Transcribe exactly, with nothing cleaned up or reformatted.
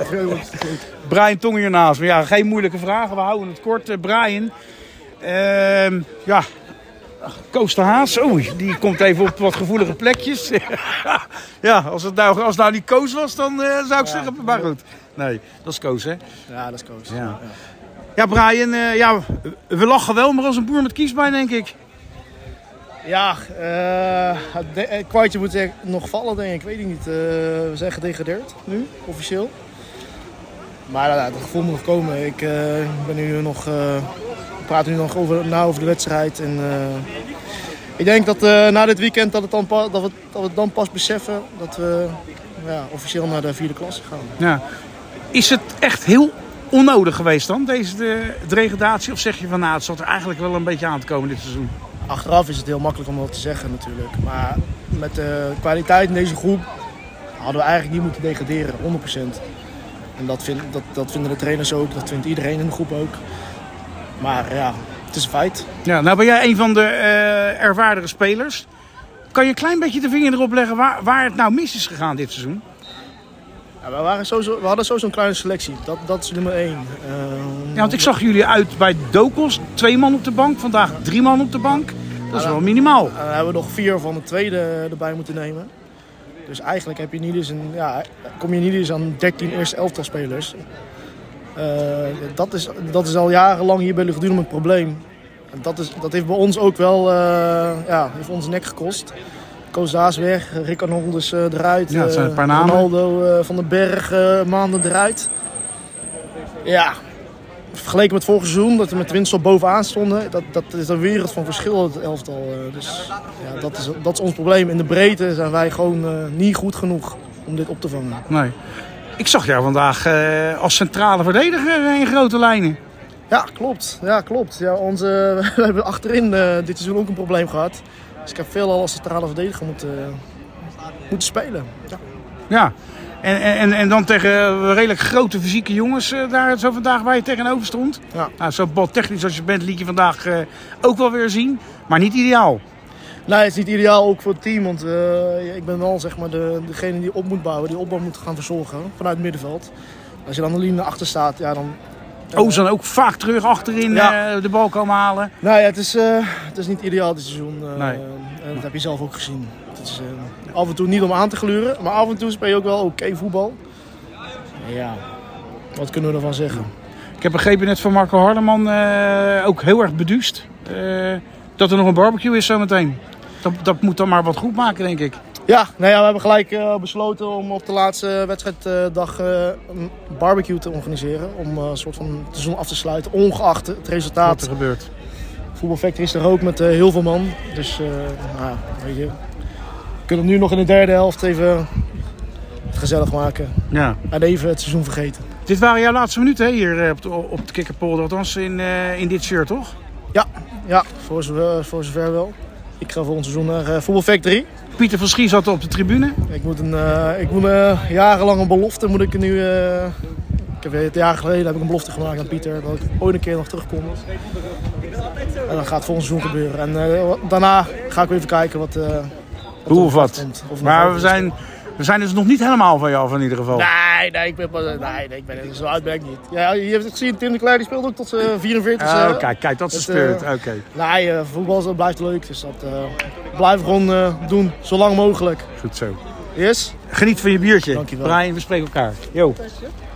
Brian Tong hiernaast. Maar ja, geen moeilijke vragen. We houden het kort. Uh, Brian. Uh, ja. Koos de Haas. Oh, die komt even op wat gevoelige plekjes. Ja, als het nou, als het nou niet Koos was, dan uh, zou ik ja, zeggen... Maar goed. Nee, dat is Koos, hè? Ja, dat is Koos. Ja, ja. Ja Brian. Uh, ja, we lachen wel, maar als een boer met kiespijn, denk ik. Ja, uh, het kwartje moet nog vallen, denk ik. Weet ik niet. Uh, we zijn gedegradeerd nu, officieel. Maar uh, het gevoel moet nog komen. Ik uh, ben nu nog, uh, we praten nu nog over, na over de wedstrijd. En, uh, ik denk dat uh, na dit weekend dat, het dan pa- dat, we, dat we het dan pas beseffen dat we ja, officieel naar de vierde klasse gaan. Ja. Is het echt heel onnodig geweest dan, deze de, de degradatie? Of zeg je van nou, het zat er eigenlijk wel een beetje aan te komen dit seizoen? Achteraf is het heel makkelijk om dat te zeggen natuurlijk. Maar met de kwaliteit in deze groep hadden we eigenlijk niet moeten degraderen, honderd procent. En dat, vind, dat, dat vinden de trainers ook, dat vindt iedereen in de groep ook. Maar ja, het is een feit. Ja, nou ben jij een van de uh, ervardere spelers. Kan je een klein beetje de vinger erop leggen waar, waar het nou mis is gegaan dit seizoen? Ja, we, waren sowieso, we hadden sowieso een kleine selectie, dat, dat is nummer één. Uh, ja, want ik zag jullie uit bij Dokos, twee man op de bank, vandaag drie man op de bank. Dat is wel minimaal. Dan hebben we nog vier van de tweede erbij moeten nemen. Dus eigenlijk heb je niet eens een, ja, kom je niet eens aan dertien eerste elftal spelers. Uh, dat, is, dat is al jarenlang hier bij Luchtduurm een probleem. En dat, is, dat heeft bij ons ook wel uh, ja, heeft ons nek gekost. Koos Daas weg, Rick Arnoldus uh, eruit. Ja, dat zijn een paar namen. Ronaldo uh, van den Berg uh, maanden eruit. Ja, vergeleken met vorig seizoen, dat we met Winstop bovenaan stonden, dat, dat is een wereld van verschil, het elftal. Uh, dus ja, dat, is, dat is ons probleem. In de breedte zijn wij gewoon uh, niet goed genoeg om dit op te vangen. Nee. Ik zag jou vandaag uh, als centrale verdediger in grote lijnen. Ja, klopt. Ja, klopt. Ja, onze, we hebben achterin uh, dit seizoen ook een probleem gehad. Dus ik heb veel al als centrale verdediger moeten, uh, moeten spelen. Ja. Ja. En, en, en dan tegen redelijk grote fysieke jongens uh, daar zo vandaag waar je tegenover stond. Ja. Nou, zo baltechnisch als je bent liet je vandaag uh, ook wel weer zien. Maar niet ideaal. Nee, het is niet ideaal ook voor het team. Want uh, ik ben wel zeg maar, de, degene die op moet bouwen, die opbouw moet gaan verzorgen vanuit het middenveld. Als je dan de linie achter staat, ja dan... Uh, oh, ze dan ook vaak terug achterin ja. uh, de bal komen halen? Nou ja, het is, uh, het is niet ideaal dit seizoen. Uh, nee. En dat heb je zelf ook gezien. Het is uh, af en toe niet om aan te gluren, maar af en toe speel je ook wel oké okay voetbal. Ja, wat kunnen we ervan zeggen? Ik heb begrepen net van Marco Hardeman, uh, ook heel erg beduust, uh, dat er nog een barbecue is zometeen. Dat, dat moet dan maar wat goed maken, denk ik. Ja, nou ja, we hebben gelijk uh, besloten om op de laatste wedstrijddag uh, een barbecue te organiseren. Om uh, een soort van het seizoen af te sluiten, ongeacht het resultaat. Wat er gebeurt. Voetbal Factory is er ook met uh, heel veel man. Dus uh, nou, weet je, we kunnen nu nog in de derde helft even het gezellig maken. Ja. En even het seizoen vergeten. Dit waren jouw laatste minuten hè, hier op de, op de Kikkerpolder, althans in, uh, in dit shirt, toch? Ja, ja voor, zover, voor zover wel. Ik ga volgend seizoen naar uh, Voetbal Factory. Pieter van Schie zat op de tribune. Ik moet een, uh, ik moet een jarenlange belofte moet ik nu... Uh, ik heb het jaar geleden heb ik een belofte gemaakt aan Pieter dat ik ooit een keer nog terugkom. En dan gaat het volgend seizoen gebeuren. En uh, daarna ga ik weer even kijken wat... Uh, wat Hoe of wat? Komt, of maar we zijn, we zijn dus nog niet helemaal van jou af in ieder geval. Nee, nee, ik ben, nee, nee, ik ben zo oud ben ik niet. Ja, je hebt het gezien, Tim de Cler die speelt ook tot uh, vierenveertig. Oh, kijk, kijk, dat is de spirit. Uh, Oké. Okay. Nee, uh, voetbal blijft leuk, dus dat uh, blijven we gewoon uh, doen, zo lang mogelijk. Goed zo. Yes? Geniet van je biertje. Dankjewel. Brian, we spreken elkaar. Yo.